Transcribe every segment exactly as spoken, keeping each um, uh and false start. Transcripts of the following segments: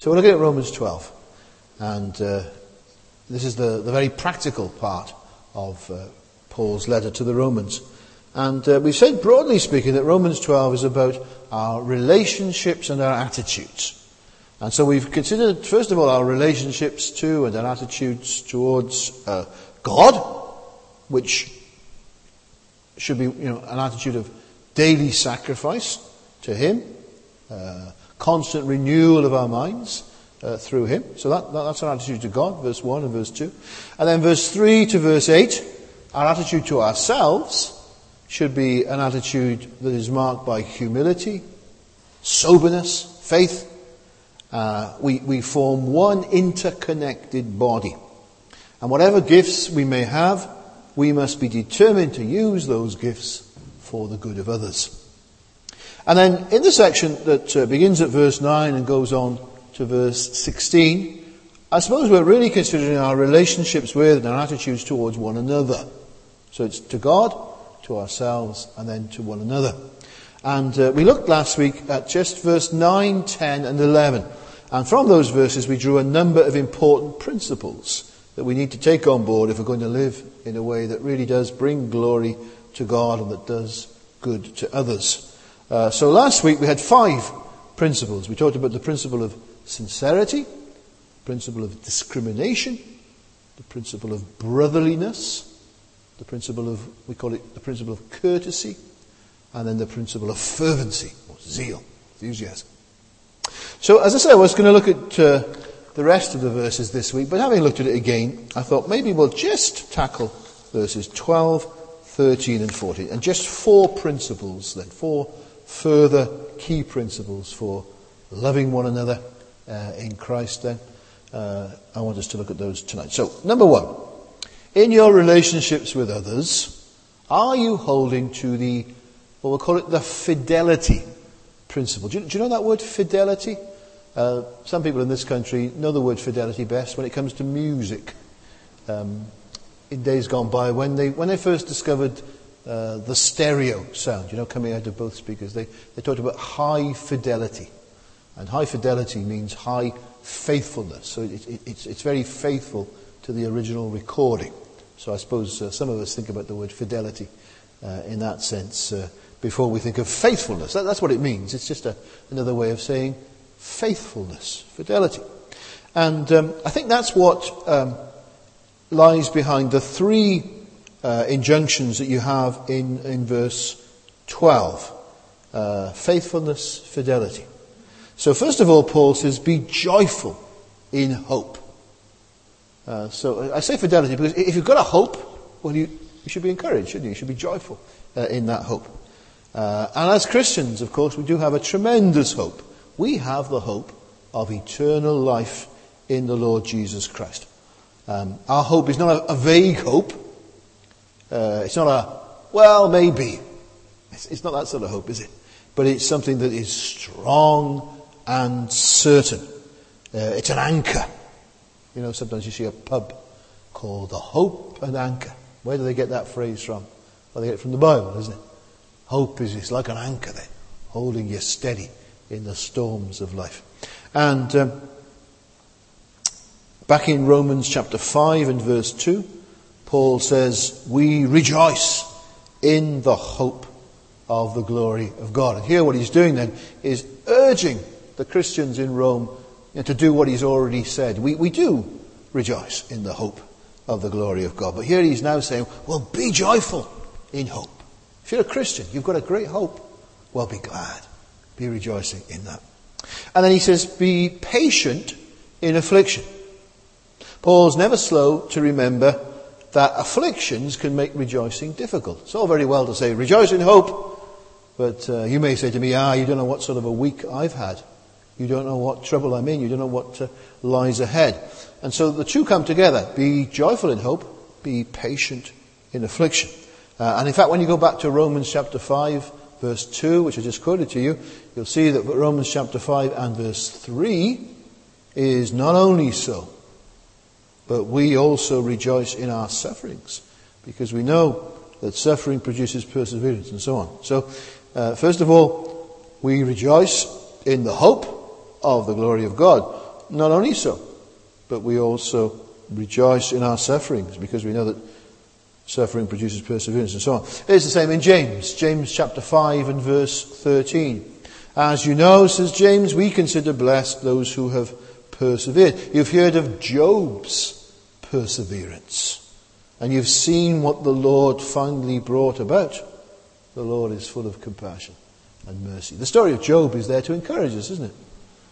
So we're looking at Romans twelve. And uh, this is the, the very practical part of uh, Paul's letter to the Romans. And uh, we've said, broadly speaking, that Romans twelve is about our relationships and our attitudes. And so we've considered, first of all, our relationships to and our attitudes towards uh, God, which should be, you know, an attitude of daily sacrifice to Him, uh, constant renewal of our minds uh, through Him. So that, that that's our attitude to God, verse one and verse two. And then verse three to verse eight, our attitude to ourselves should be an attitude that is marked by humility, soberness, faith. Uh, we, we form one interconnected body. And whatever gifts we may have, we must be determined to use those gifts for the good of others. And then in the section that uh, begins at verse nine and goes on to verse sixteen, I suppose we're really considering our relationships with and our attitudes towards one another. So it's to God, to ourselves, and then to one another. And uh, we looked last week at just verse nine, ten and eleven. And from those verses we drew a number of important principles that we need to take on board if we're going to live in a way that really does bring glory to God and that does good to others. Uh, so last week we had five principles. We talked about the principle of sincerity, the principle of discrimination, the principle of brotherliness, the principle of, we call it the principle of courtesy, and then the principle of fervency, or zeal, enthusiasm. So as I said, I was going to look at uh, the rest of the verses this week, but having looked at it again, I thought maybe we'll just tackle verses twelve, thirteen and fourteen, and just four principles then, four further key principles for loving one another uh, in Christ then. Uh, I want us to look at those tonight. So, number one, in your relationships with others, are you holding to the, what we'll call it, the fidelity principle? Do you, do you know that word, fidelity? Uh, some people in this country know the word fidelity best when it comes to music. Um, in days gone by, when they when they first discovered uh, the stereo sound, you know, coming out of both speakers, they, they talked about high fidelity. And high fidelity means high faithfulness. So it, it, it's, it's very faithful to the original recording. So I suppose uh, some of us think about the word fidelity uh, in that sense uh, before we think of faithfulness. That, that's what it means. It's just a, another way of saying faithfulness, fidelity. And um, I think that's what um, lies behind the three uh, injunctions that you have in, in verse twelve. Uh, faithfulness, fidelity. So first of all, Paul says, be joyful in hope. Uh, so I say fidelity because if you've got a hope, well, you, you should be encouraged, shouldn't you? You should be joyful uh, in that hope. Uh, and as Christians, of course, we do have a tremendous hope. We have the hope of eternal life in the Lord Jesus Christ. Um, our hope is not a, a vague hope. Uh, it's not a, well, maybe. It's, it's not that sort of hope, is it? But it's something that is strong and certain. Uh, it's an anchor. You know, sometimes you see a pub called the Hope and Anchor. Where do they get that phrase from? Well, they get it from the Bible, isn't it? Hope is it's like an anchor then, holding you steady in the storms of life. And um, back in Romans chapter five and verse two, Paul says, we rejoice in the hope of the glory of God. And here what he's doing then is urging the Christians in Rome, you know, to do what he's already said. We, we do rejoice in the hope of the glory of God. But here he's now saying, well, be joyful in hope. If you're a Christian, you've got a great hope. Well, be glad. Be rejoicing in that. And then he says, be patient in affliction. Paul's never slow to remember that afflictions can make rejoicing difficult. It's all very well to say, rejoice in hope. But uh, you may say to me, ah, you don't know what sort of a week I've had. You don't know what trouble I'm in. You don't know what uh, lies ahead. And so the two come together. Be joyful in hope. Be patient in affliction. Uh, and in fact, when you go back to Romans chapter five, verse two, which I just quoted to you, you'll see that Romans chapter five and verse three is not only so, but we also rejoice in our sufferings, because we know that suffering produces perseverance and so on. So, uh, first of all, we rejoice in the hope of the glory of God. not only so, but we also rejoice in our sufferings, because we know that suffering produces perseverance and so on. It's the same in James. James chapter five and verse thirteen. As you know, says James, we consider blessed those who have persevered. You've heard of Job's perseverance, and you've seen what the Lord finally brought about. The Lord is full of compassion and mercy. The story of Job is there to encourage us, isn't it?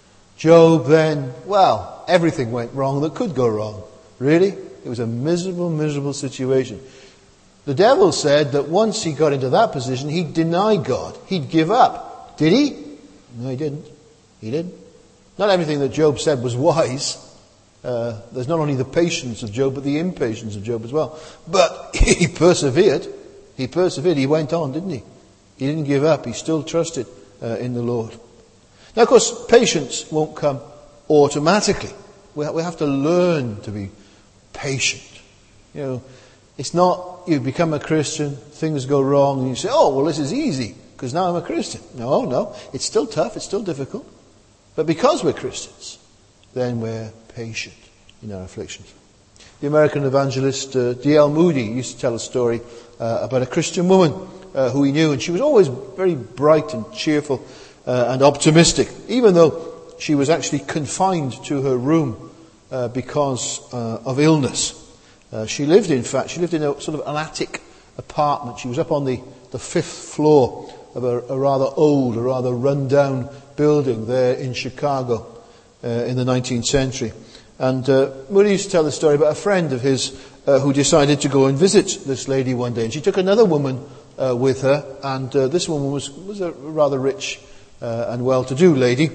Job then, well, everything went wrong that could go wrong. Really? It was a miserable, miserable situation. The devil said that once he got into that position, he'd deny God. He'd give up. Did he? No, he didn't. He didn't. Not everything that Job said was wise. Uh, there's not only the patience of Job, but the impatience of Job as well. But he persevered. He persevered. He went on, didn't he? He didn't give up. He still trusted uh, in the Lord. Now, of course, patience won't come automatically. We we have to learn to be patient. You know, it's not you become a Christian, things go wrong, and you say, oh, well, this is easy, because now I'm a Christian. No, no. It's still tough. It's still difficult. But because we're Christians, then we're patient in our afflictions. The American evangelist uh, D L Moody used to tell a story uh, about a Christian woman uh, who he knew, and she was always very bright and cheerful uh, and optimistic, even though she was actually confined to her room uh, because uh, of illness. Uh, she lived, in fact, she lived in a sort of an attic apartment. She was up on the, the fifth floor of a, a rather old, a rather run-down building there in Chicago uh, in the nineteenth century. And uh, Moody used to tell the story about a friend of his uh, who decided to go and visit this lady one day. And she took another woman uh, with her, and uh, this woman was, was a rather rich uh, and well-to-do lady.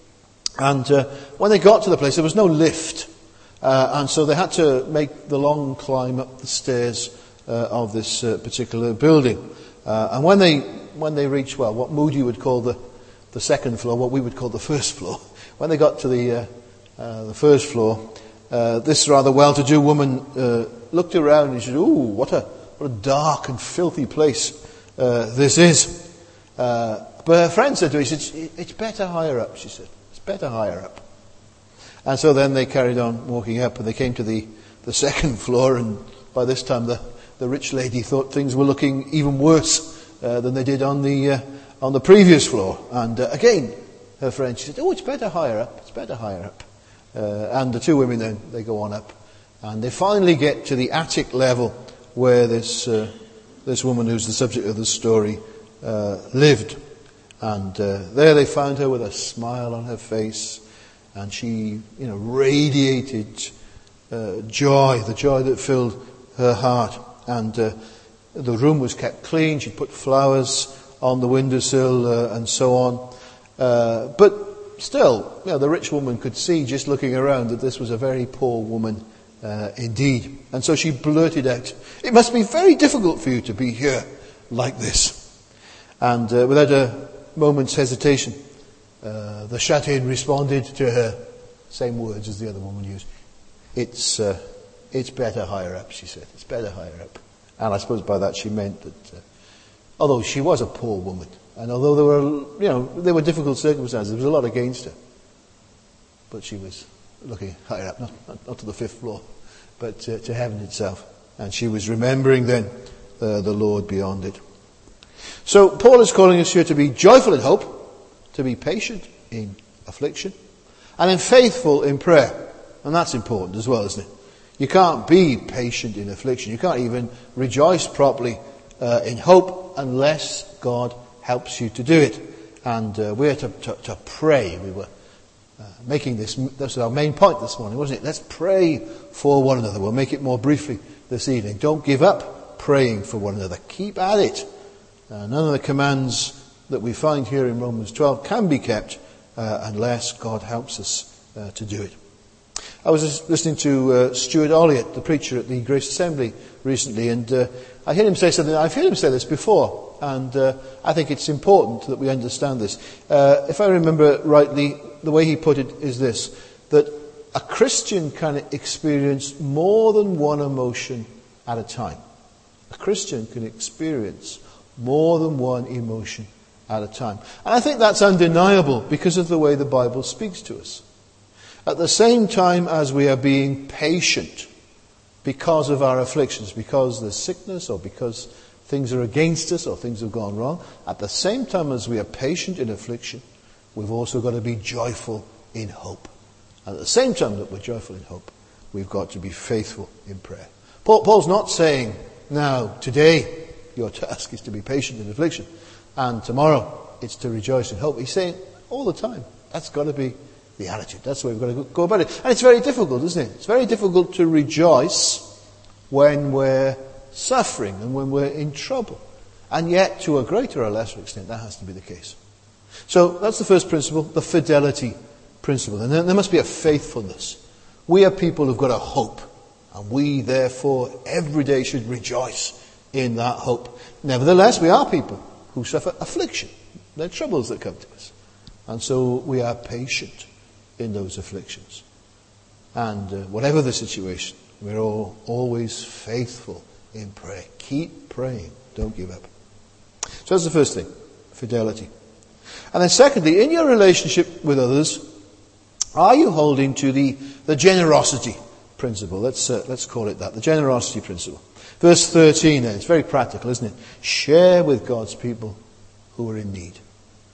And uh, when they got to the place, there was no lift. Uh, and so they had to make the long climb up the stairs uh, of this uh, particular building. Uh, and when they when they reached, well, what Moody would call the, the second floor, what we would call the first floor, when they got to the uh, uh, the first floor, uh, this rather well-to-do woman uh, looked around and she said, "Ooh, what a what a dark and filthy place uh, this is." Uh, but her friend said to her, he said, "It's better higher up," she said. "It's better higher up." And so then they carried on walking up, and they came to the, the second floor, and by this time the, the rich lady thought things were looking even worse uh, than they did on the uh, on the previous floor. And uh, again, her friend, she said, "Oh, it's better higher up, it's better higher up." Uh, and the two women then, they go on up, and they finally get to the attic level where this uh, this woman who's the subject of the story uh, lived. And uh, there they found her with a smile on her face, and she, you know, radiated uh, joy, the joy that filled her heart. And uh, the room was kept clean. She'd put flowers on the windowsill uh, and so on. Uh, but still, you know, the rich woman could see, just looking around, that this was a very poor woman uh, indeed. And so she blurted out, "It must be very difficult for you to be here like this." And uh, without a moment's hesitation, Uh, the shut-in responded to her, same words as the other woman used. It's uh, it's better higher up, she said. It's better higher up. And I suppose by that she meant that, uh, although she was a poor woman, and although there were, you know, there were difficult circumstances, there was a lot against her, but she was looking higher up, not, not, not to the fifth floor, but uh, to heaven itself. And she was remembering then uh, the Lord beyond it. So Paul is calling us here to be joyful in hope, to be patient in affliction, and then faithful in prayer. And that's important as well, isn't it? You can't be patient in affliction. You can't even rejoice properly uh, in hope unless God helps you to do it. And uh, we're to, to, to pray. We were uh, making this, that's our main point this morning, wasn't it? Let's pray for one another. We'll make it more briefly this evening. Don't give up praying for one another. Keep at it. Uh, none of the commands that we find here in Romans twelve can be kept uh, unless God helps us uh, to do it. I was listening to uh, Stuart Olliott, the preacher at the Grace Assembly recently, and uh, I heard him say something. I've heard him say this before, and uh, I think it's important that we understand this. Uh, if I remember rightly, the way he put it is this, that a Christian can experience more than one emotion at a time. A Christian can experience more than one emotion at a time. And I think that's undeniable because of the way the Bible speaks to us. At the same time as we are being patient because of our afflictions, because there's sickness or because things are against us or things have gone wrong, at the same time as we are patient in affliction, we've also got to be joyful in hope. And at the same time that we're joyful in hope, we've got to be faithful in prayer. Paul, Paul's not saying, now, today, your task is to be patient in affliction, and tomorrow it's to rejoice in hope. He's saying, all the time, that's got to be the attitude. That's the way we've got to go about it. And it's very difficult, isn't it? It's very difficult to rejoice when we're suffering and when we're in trouble. And yet, to a greater or lesser extent, that has to be the case. So, that's the first principle, the fidelity principle. And then there must be a faithfulness. We are people who've got a hope. And we, therefore, every day should rejoice in that hope. Nevertheless, we are people who suffer affliction. There are troubles that come to us. And so we are patient in those afflictions. And uh, whatever the situation, we're all always faithful in prayer. Keep praying. Don't give up. So that's the first thing, fidelity. And then secondly, in your relationship with others, are you holding to the, the generosity principle? Let's, uh, let's call it that, the generosity principle. Verse thirteen then, it's very practical, isn't it? Share with God's people who are in need.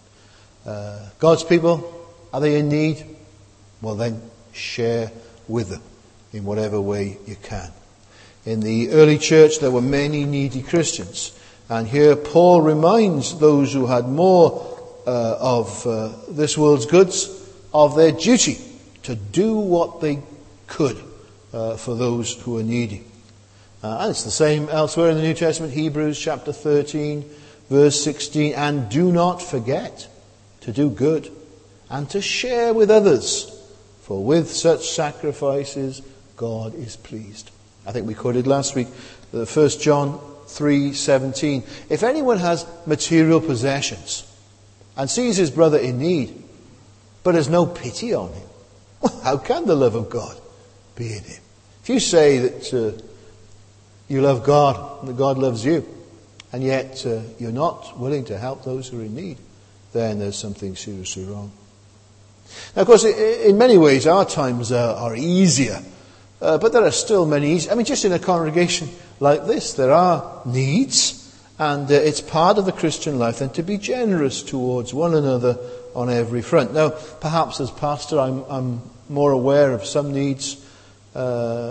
Uh, God's people, are they in need? Well then, share with them in whatever way you can. In the early church, there were many needy Christians. And here Paul reminds those who had more uh, of uh, this world's goods of their duty to do what they could uh, for those who are needy. Uh, and it's the same elsewhere in the New Testament, Hebrews chapter thirteen, verse sixteen. And do not forget to do good and to share with others, for with such sacrifices God is pleased. I think we quoted last week, the First John three seventeen. If anyone has material possessions and sees his brother in need, but has no pity on him, well, how can the love of God be in him? If you say that uh, you love God and that God loves you, and yet uh, you're not willing to help those who are in need, then there's something seriously wrong. Now, of course, in many ways, our times are, are easier. Uh, but there are still many easy. I mean, just in a congregation like this, there are needs. And uh, it's part of the Christian life then to be generous towards one another on every front. Now, perhaps as pastor, I'm, I'm more aware of some needs uh,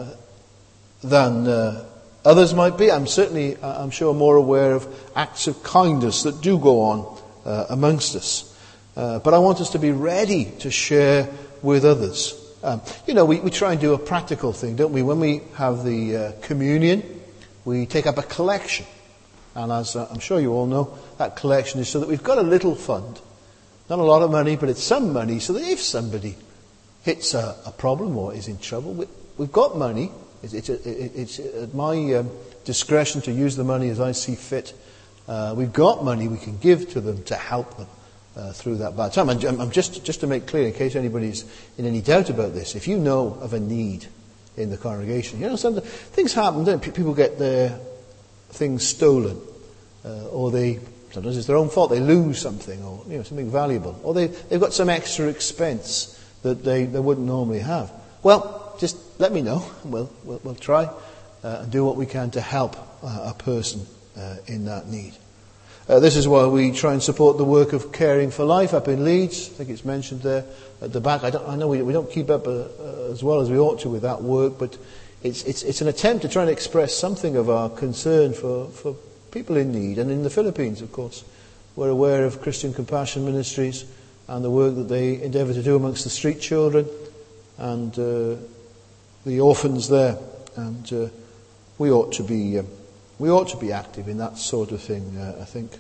than uh, others might be. I'm certainly, I'm sure, more aware of acts of kindness that do go on uh, amongst us. Uh, but I want us to be ready to share with others. Um, you know, we, we try and do a practical thing, don't we? When we have the uh, communion, we take up a collection. And as uh, I'm sure you all know, that collection is so that we've got a little fund. Not a lot of money, but it's some money, so that if somebody hits a, a problem or is in trouble, we, we've got money. It's, it's, it's at my um, discretion to use the money as I see fit. Uh, we've got money we can give to them to help them uh, through that bad time. And I'm just, just to make clear, in case anybody's in any doubt about this, if you know of a need in the congregation, you know, some things happen, don't they? People get their things stolen, uh, or they, sometimes it's their own fault, they lose something, or you know, something valuable, or they, they've got some extra expense that they, they wouldn't normally have. Well, just let me know, and we'll, we'll, we'll try uh, and do what we can to help uh, a person uh, in that need. Uh, this is why we try and support the work of Caring for Life up in Leeds. I think it's mentioned there at the back. I, don't, I know we, we don't keep up uh, uh, as well as we ought to with that work, but it's, it's, it's an attempt to try and express something of our concern for, for people in need. And in the Philippines, of course, we're aware of Christian Compassion Ministries and the work that they endeavour to do amongst the street children and uh, the orphans there. And uh, we ought to be... Um, We ought to be active in that sort of thing, uh, I think.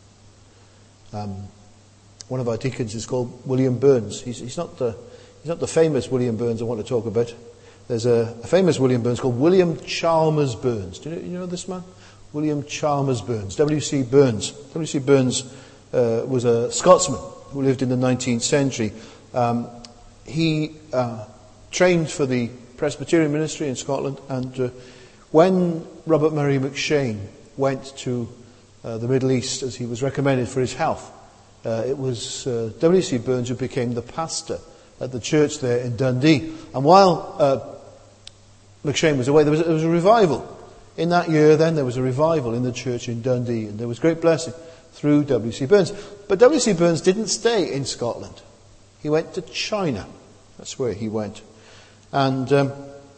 Um, one of our deacons is called William Burns. He's, he's not the he's not the famous William Burns I want to talk about. There's a, a famous William Burns called William Chalmers Burns. Do you know, you know this man? William Chalmers Burns. W C Burns. W C Burns uh, was a Scotsman who lived in the nineteenth century. Um, he uh, trained for the Presbyterian ministry in Scotland, and uh, when Robert Murray McShane went to uh, the Middle East as he was recommended for his health, uh, it was uh, W C Burns who became the pastor at the church there in Dundee. And while uh, McShane was away, there was, there was a revival. In that year then, there was a revival in the church in Dundee, and there was great blessing through W C Burns. But W C Burns didn't stay in Scotland. He went to China. That's where he went. And um,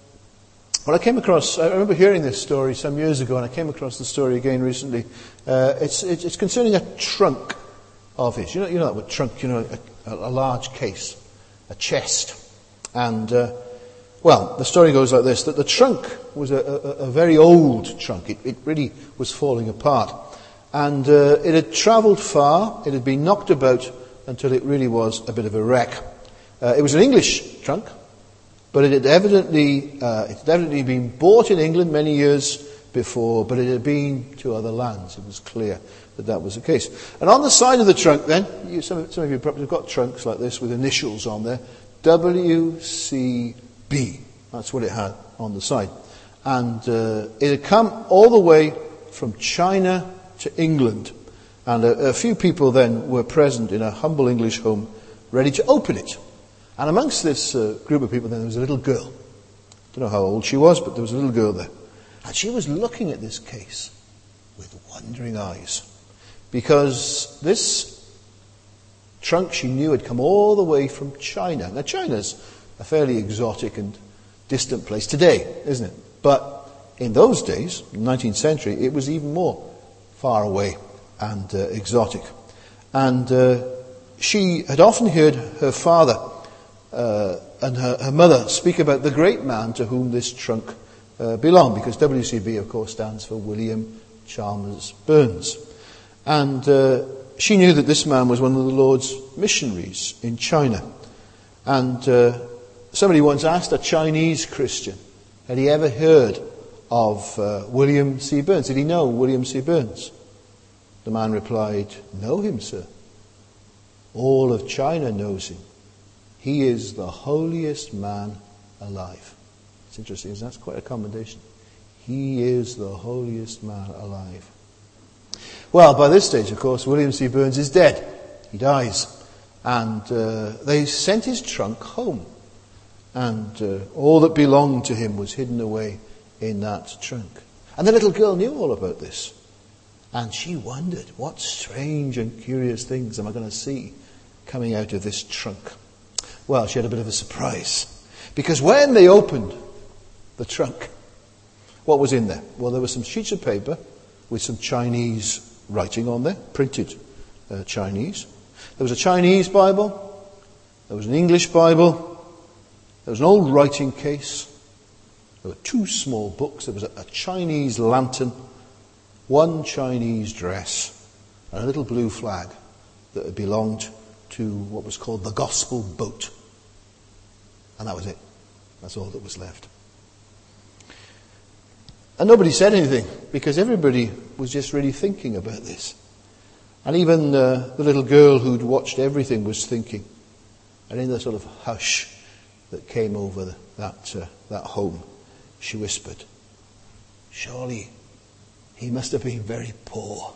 when I came across, I remember hearing this story some years ago, and I came across the story again recently. Uh, it's, it's, it's concerning a trunk of his. You know, you know that word trunk, you know, a, a large case, a chest. And, uh, well, the story goes like this, that the trunk was a, a, a very old trunk. It, it really was falling apart. And uh, it had travelled far, it had been knocked about until it really was a bit of a wreck. Uh, it was an English trunk, but it had evidently uh, it had evidently been bought in England many years before, but it had been to other lands. It was clear that that was the case. And on the side of the trunk then, you, some, some of you probably have got trunks like this with initials on there, W C B. That's what it had on the side. And uh, it had come all the way from China to England. And a, a few people then were present in a humble English home, ready to open it. And amongst this uh, group of people then, there was a little girl. I don't know how old she was, but there was a little girl there. And she was looking at this case with wondering eyes. Because this trunk, she knew, had come all the way from China. Now, China's a fairly exotic and distant place today, isn't it? But in those days, in the nineteenth century, it was even more far away and uh, exotic. And uh, she had often heard her father uh, and her, her mother speak about the great man to whom this trunk uh, belonged, because W C B, of course, stands for William Chalmers Burns. And uh, she knew that this man was one of the Lord's missionaries in China. And uh, somebody once asked a Chinese Christian, had he ever heard of uh, William C. Burns? Did he know William C. Burns? The man replied, "Know him, sir. All of China knows him. He is the holiest man alive." It's interesting, isn't it? That's quite a commendation. He is the holiest man alive. Well, by this stage, of course, William C. Burns is dead. He dies. And uh, they sent his trunk home. And uh, all that belonged to him was hidden away in that trunk. And the little girl knew all about this. And she wondered, what strange and curious things am I going to see coming out of this trunk? Well, she had a bit of a surprise. Because when they opened the trunk, what was in there? Well, there were some sheets of paper with some Chinese writing on there, printed uh, Chinese. There was a Chinese Bible. There was an English Bible. There was an old writing case. There were two small books. There was a, a Chinese lantern, one Chinese dress, and a little blue flag that had belonged to what was called the Gospel Boat. And that was it. That's all that was left. And nobody said anything, because everybody was just really thinking about this. And even uh, the little girl who'd watched everything was thinking. And in the sort of hush that came over the, that, uh, that home, she whispered, "Surely he must have been very poor."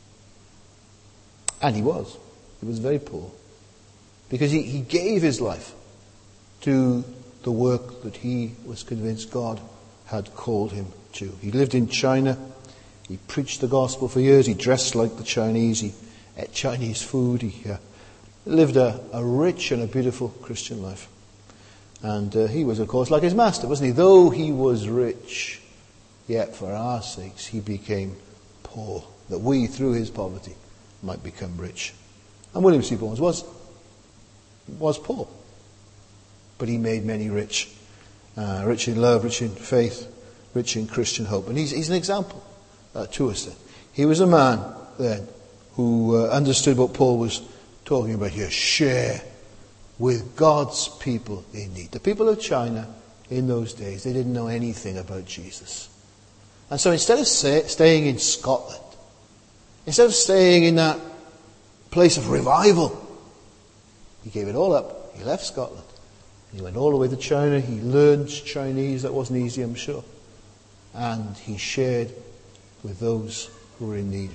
And he was. He was very poor. Because he, he gave his life to the work that he was convinced God had called him to. He lived in China. He preached the gospel for years. He dressed like the Chinese. He ate Chinese food. He uh, lived a, a rich and a beautiful Christian life. And uh, he was, of course, like his master, wasn't he? Though he was rich, yet for our sakes he became poor, that we, through his poverty, might become rich. And William C. Burns was, was poor, but he made many rich. Uh, rich in love, rich in faith, rich in Christian hope. And he's, he's an example uh, to us then. He was a man then who uh, understood what Paul was talking about here. Share with God's people in need. The people of China in those days, they didn't know anything about Jesus. And so instead of say, staying in Scotland, instead of staying in that place of revival, he gave it all up. He left Scotland. He went all the way to China. He learned Chinese. That wasn't easy, I'm sure. And he shared with those who were in need.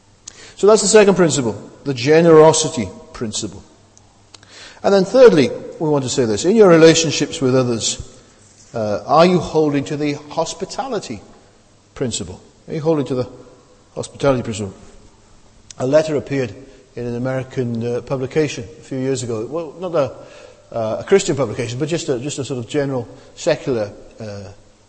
So that's the second principle, the generosity principle. And then thirdly, we want to say this. In your relationships with others, uh, are you holding to the hospitality principle? Are you holding to the hospitality principle? A letter appeared in an American uh, publication a few years ago. Well, not a, uh, a Christian publication, but just a, just a sort of general secular uh,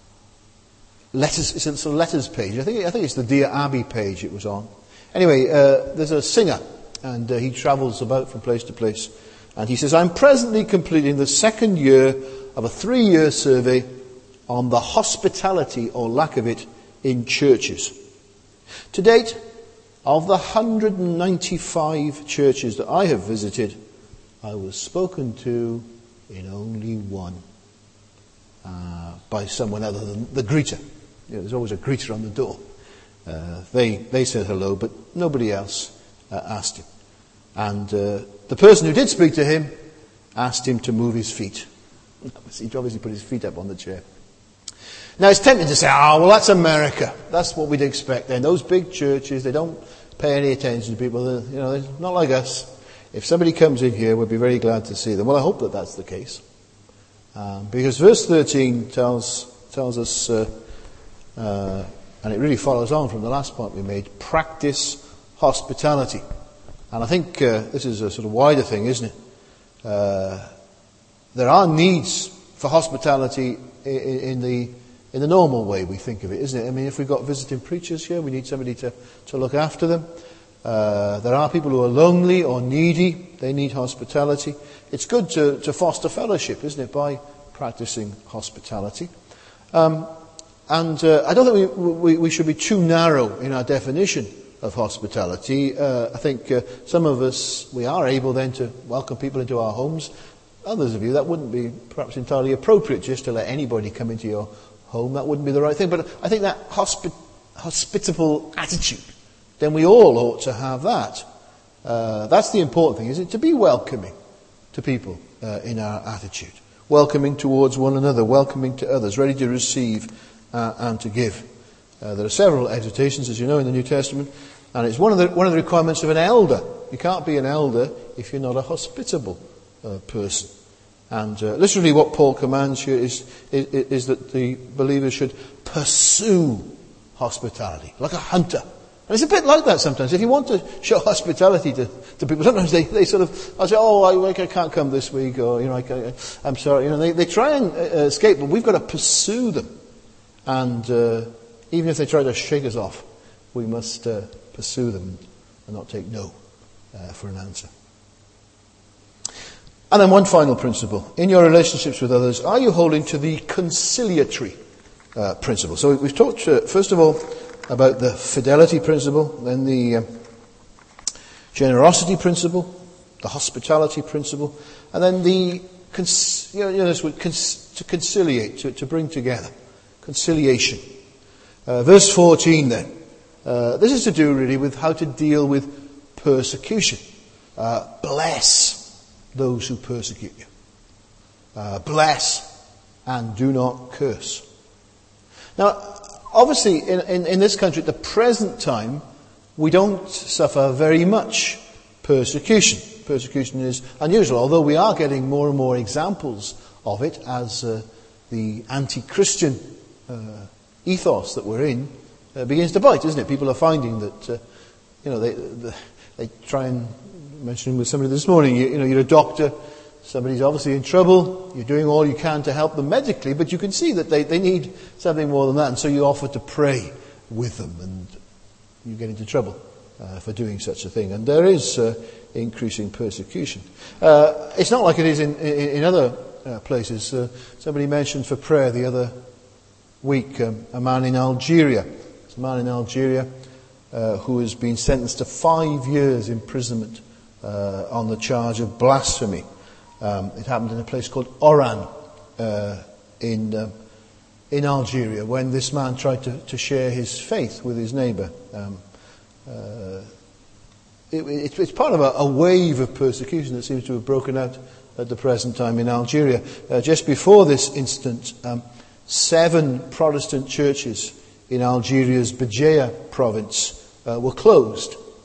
letters. It's a sort of letters page. I think I think it's the Dear Abby page it was on. Anyway, uh, there's a singer, and uh, he travels about from place to place, and he says, "I'm presently completing the second year of a three-year survey on the hospitality or lack of it in churches. To date, of the one hundred ninety-five churches that I have visited, I was spoken to in only one uh, by someone other than the greeter. You know, there's always a greeter on the door. Uh, they they said hello, but nobody else uh, asked him. And uh, the person who did speak to him asked him to move his feet. He obviously put his feet up on the chair. Now it's tempting to say, oh, well, that's America. That's what we'd expect then. Those big churches, they don't pay any attention to people. They're, you know, they're not like us. If somebody comes in here, we'd be very glad to see them. Well, I hope that that's the case. Um, because verse thirteen tells tells us, uh, uh, and it really follows on from the last point we made, practice hospitality. And I think uh, this is a sort of wider thing, isn't it? Uh, there are needs for hospitality in, in the in the normal way we think of it, isn't it? I mean, if we've got visiting preachers here, we need somebody to, to look after them. Uh, there are people who are lonely or needy. They need hospitality. It's good to, to foster fellowship, isn't it, by practicing hospitality. Um, and uh, I don't think we, we, we should be too narrow in our definition of hospitality. Uh, I think uh, some of us, we are able then to welcome people into our homes. Others of you, that wouldn't be perhaps entirely appropriate just to let anybody come into your home. That wouldn't be the right thing. But I think that hospi- hospitable attitude, then we all ought to have that. Uh, that's the important thing, isn't it? To be welcoming to people uh, in our attitude. Welcoming towards one another, welcoming to others, ready to receive uh, and to give. Uh, there are several exhortations, as you know, in the New Testament, and it's one of the one of the requirements of an elder. You can't be an elder if you're not a hospitable uh, person. And uh, literally what Paul commands here is, is, is that the believers should pursue hospitality, like a hunter. And it's a bit like that sometimes. If you want to show hospitality to, to people, sometimes they, they sort of, I say, oh, I, I can't come this week, or, you know, I, I'm sorry. You know, they, they try and uh, escape, but we've got to pursue them. And uh, even if they try to shake us off, we must uh, pursue them and not take no uh, for an answer. And then one final principle. In your relationships with others, are you holding to the conciliatory uh, principle? So we've talked, uh, first of all, about the fidelity principle, then the uh, generosity principle, the hospitality principle, and then the, cons- you know, you know this word, cons- to conciliate, to, to bring together. Conciliation. Uh, verse fourteen then. Uh, this is to do really with how to deal with persecution. Uh, bless those who persecute you. Uh, bless and do not curse. Now, obviously, in, in, in this country at the present time, we don't suffer very much persecution. Persecution is unusual, although we are getting more and more examples of it as uh, the anti-Christian uh, ethos that we're in uh, begins to bite, isn't it? People are finding that, uh, you know, they, they they try and mentioning with somebody this morning, you, you know, you're a doctor, somebody's obviously in trouble, you're doing all you can to help them medically, but you can see that they, they need something more than that, and so you offer to pray with them, and you get into trouble uh, for doing such a thing. And there is uh, increasing persecution. Uh, it's not like it is in, in, in other uh, places. Uh, somebody mentioned for prayer the other week um, a man in Algeria. There's a man in Algeria uh, who has been sentenced to five years imprisonment Uh, on the charge of blasphemy. Um, it happened in a place called Oran uh, in uh, in Algeria when this man tried to, to share his faith with his neighbour. Um, uh, it, it, it's part of a, a wave of persecution that seems to have broken out at the present time in Algeria. Uh, just before this incident, um, seven Protestant churches in Algeria's Bejaia province uh, were closed.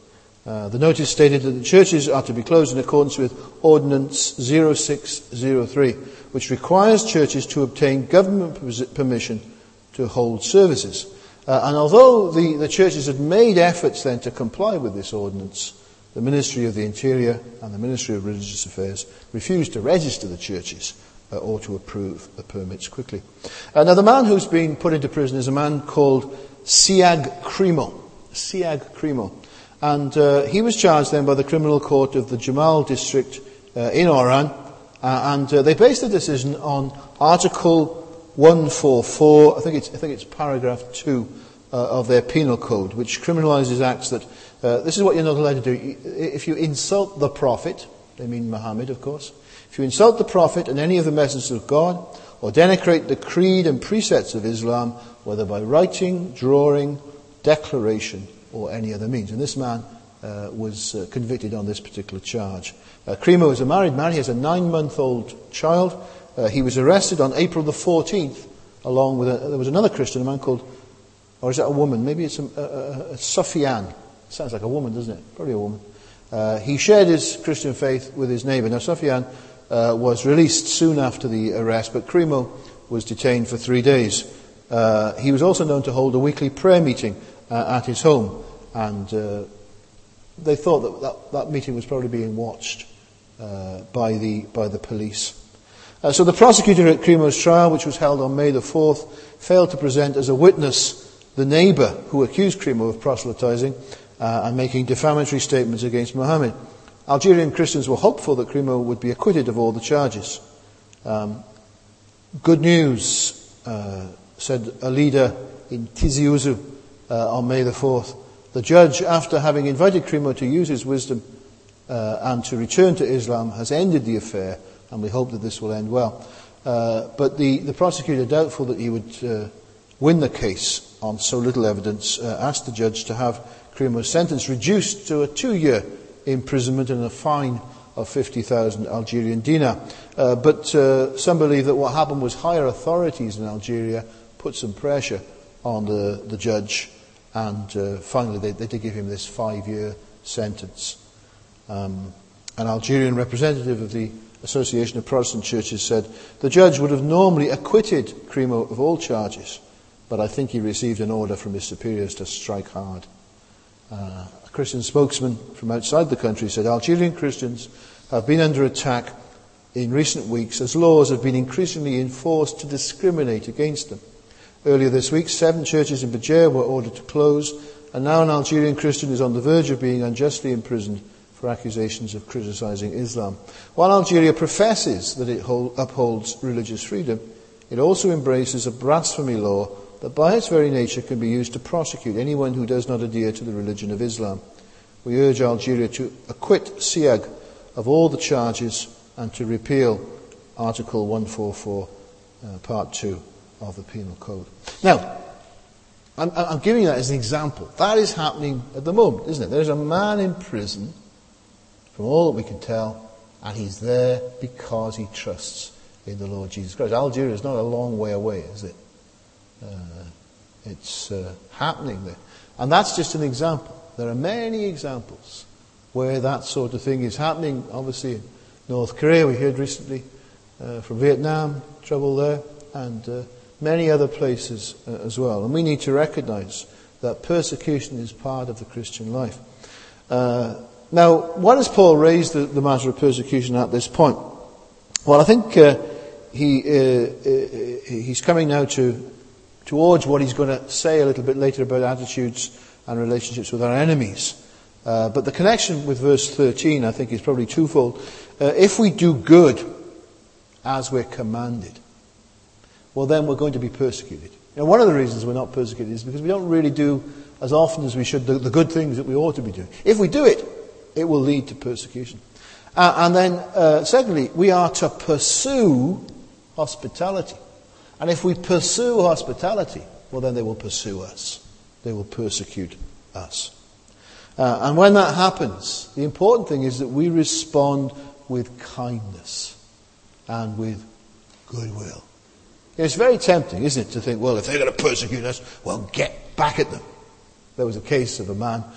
Uh, the notice stated that the churches are to be closed in accordance with Ordinance zero six zero three, which requires churches to obtain government permission to hold services. Uh, and although the, the churches had made efforts then to comply with this ordinance, the Ministry of the Interior and the Ministry of Religious Affairs refused to register the churches uh, or to approve the permits quickly. Uh, now the man who's been put into prison is a man called Siag Krimo. Siag Krimo. And uh, he was charged then by the criminal court of the Jamal district uh, in Oran. Uh, and uh, they based the decision on Article one forty-four, I think it's, I think it's paragraph two uh, of their penal code, which criminalizes acts that, uh, this is what you're not allowed to do. If you insult the Prophet, they mean Muhammad, of course. If you insult the Prophet and any of the messengers of God, or denigrate the creed and precepts of Islam, whether by writing, drawing, declaration, or any other means. And this man uh, was uh, convicted on this particular charge. Uh, Krimo is a married man. He has a nine-month-old child. Uh, he was arrested on April the fourteenth, along with a, there was another Christian, a man called, or is that a woman? Maybe it's a, a, a, a Sufyan. Sounds like a woman, doesn't it? Probably a woman. Uh, he shared his Christian faith with his neighbour. Now, Sufyan uh, was released soon after the arrest, but Krimo was detained for three days. Uh, he was also known to hold a weekly prayer meeting uh, at his home, and uh, they thought that, that that meeting was probably being watched uh, by the by the police. Uh, so the prosecutor at Krimo's trial, which was held on May the fourth, failed to present as a witness the neighbour who accused Krimo of proselytizing uh, and making defamatory statements against Muhammad. Algerian Christians were hopeful that Krimo would be acquitted of all the charges. Um, good news, uh, said a leader in Tizi Ouzou uh, on May the fourth. The judge, after having invited Krimo to use his wisdom uh, and to return to Islam, has ended the affair, and we hope that this will end well. Uh, but the, the prosecutor, doubtful that he would uh, win the case on so little evidence, uh, asked the judge to have Krimo's sentence reduced to a two-year imprisonment and a fine of fifty thousand Algerian dinar. Uh, but uh, some believe that what happened was higher authorities in Algeria put some pressure on the, the judge, and uh, finally they, they did give him this five-year sentence. Um, an Algerian representative of the Association of Protestant Churches said, the judge would have normally acquitted Krimo of all charges, but I think he received an order from his superiors to strike hard. Uh, a Christian spokesman from outside the country said, Algerian Christians have been under attack in recent weeks as laws have been increasingly enforced to discriminate against them. Earlier this week, seven churches in Béjair were ordered to close, and now an Algerian Christian is on the verge of being unjustly imprisoned for accusations of criticising Islam. While Algeria professes that it hold, upholds religious freedom, it also embraces a blasphemy law that by its very nature can be used to prosecute anyone who does not adhere to the religion of Islam. We urge Algeria to acquit Siag of all the charges and to repeal Article one forty-four, uh, Part two of the Penal Code. Now, I'm, I'm giving that as an example. That is happening at the moment, isn't it? There's a man in prison, from all that we can tell, and he's there because he trusts in the Lord Jesus Christ. Algeria is not a long way away, is it? Uh, it's uh, happening there. And that's just an example. There are many examples where that sort of thing is happening. Obviously in North Korea, we heard recently uh, from Vietnam, trouble there, and uh, many other places uh, as well. And we need to recognize that persecution is part of the Christian life. Uh, now, why does Paul raise the, the matter of persecution at this point? Well, I think uh, he uh, uh, he's coming now to towards what he's going to say a little bit later about attitudes and relationships with our enemies. Uh, but the connection with verse thirteen, I think, is probably twofold. Uh, if we do good as we're commanded, well, then we're going to be persecuted. You know, one of the reasons we're not persecuted is because we don't really do as often as we should the, the good things that we ought to be doing. If we do it, it will lead to persecution. Uh, and then, uh, secondly, we are to pursue hospitality. And if we pursue hospitality, well, then they will pursue us. They will persecute us. Uh, and when that happens, the important thing is that we respond with kindness and with goodwill. It's very tempting, isn't it, to think, well, if they're going to persecute us, well, get back at them. There was a case of a man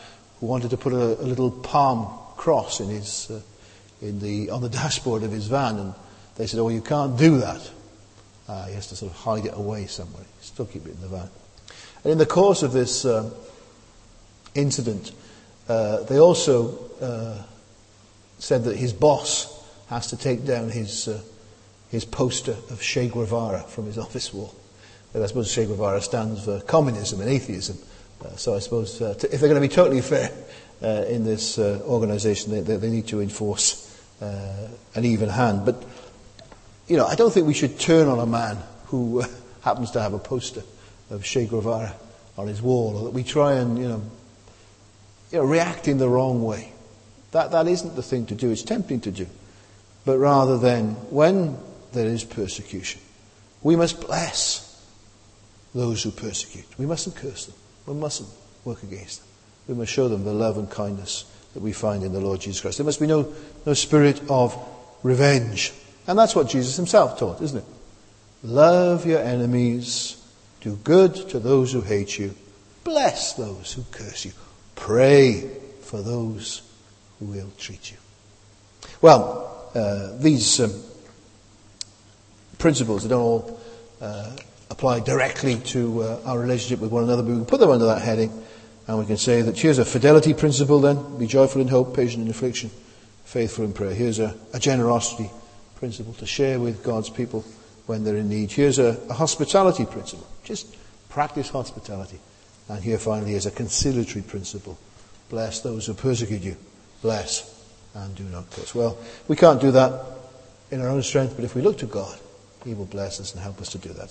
who wanted to put a, a little palm cross in his uh, in the on the dashboard of his van, and they said, "Oh, you can't do that." Uh, he has to sort of hide it away somewhere. Still keep it in the van. And in the course of this uh, incident, uh, they also uh, said that his boss has to take down his uh, his poster of Che Guevara from his office wall. And I suppose Che Guevara stands for communism and atheism. Uh, so I suppose uh, to, if they're going to be totally fair uh, in this uh, organisation, they, they, they need to enforce uh, an even hand. But, you know, I don't think we should turn on a man who uh, happens to have a poster of Che Guevara on his wall, or that we try and, you know, you know, react in the wrong way. That that isn't the thing to do. It's tempting to do. But rather than, when there is persecution, we must bless those who persecute. We mustn't curse them. We mustn't work against them. We must show them the love and kindness that we find in the Lord Jesus Christ. There must be no, no spirit of revenge. And that's what Jesus himself taught, isn't it? Love your enemies. Do good to those who hate you. Bless those who curse you. Pray for those who ill treat you. Well, uh, these um, principles, they don't all uh, apply directly to uh, our relationship with one another, but we can put them under that heading, and we can say that here's a fidelity principle then: be joyful in hope, patient in affliction, faithful in prayer. Here's a, a generosity principle, to share with God's people when they're in need. Here's a, a hospitality principle: just practice hospitality. And here finally is a conciliatory principle: bless those who persecute you, bless and do not curse. Well, we can't do that in our own strength, but if we look to God, He will bless us and help us to do that.